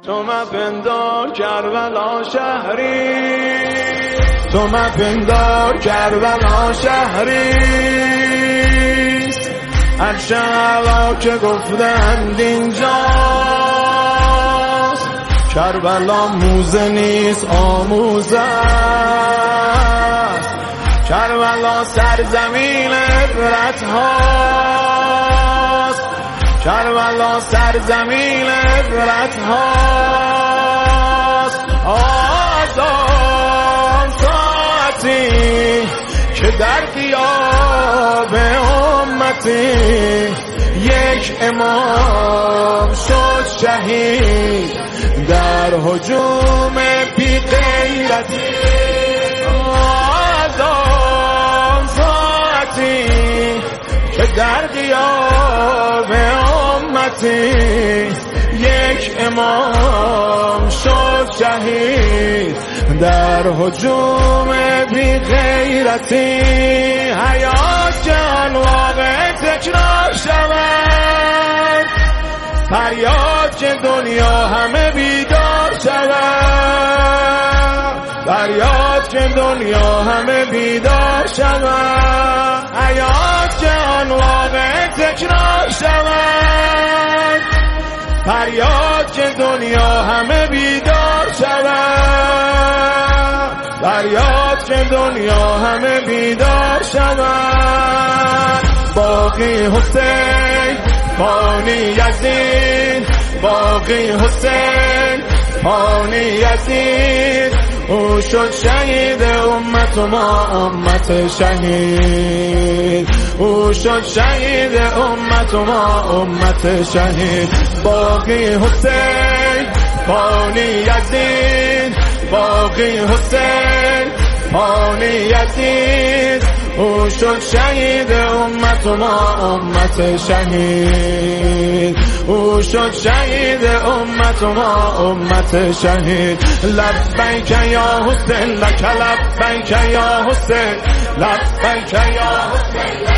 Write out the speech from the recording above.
تو مپندار کربلا شهری، تو مپندار کربلا شهریست، ارشعلا که گفتند اینجاست. کربلا موزه نیست آموزه است، کربلا سرزمین عبرت هاست، کربلا سرزمین عبرت هاست. آزان ساعتی که در غیاب امتی یک امام شد شهید در هجوم بی غیرتی. آزان ساعتی که در غیاب امتی یک امام شد شهید در هجوم بی غیرتی. حیات جان واقع تکرار شود، فریاد که دنیا همه بیدار شود، فریاد که دنیا همه بیدار شود. حیات جان واقع تکرار شود، فریاد که دنیا همه بیدار شود، فریاد که دنیا همه بیدار شود. باقی حسین فانی یزید، باقی حسین فانی یزید، او شد شهید امت و ما امت شهید، او شد شهید امت و ما امت شهید. باقی حسین فانی یزید، باقی حسین فانی یزید، او شد شهید امت و ما امت شهید، او شد شهید امت و ما امت شهید. لبیک یا حسین لک لبیک یا حسین، لبیک یا حسین.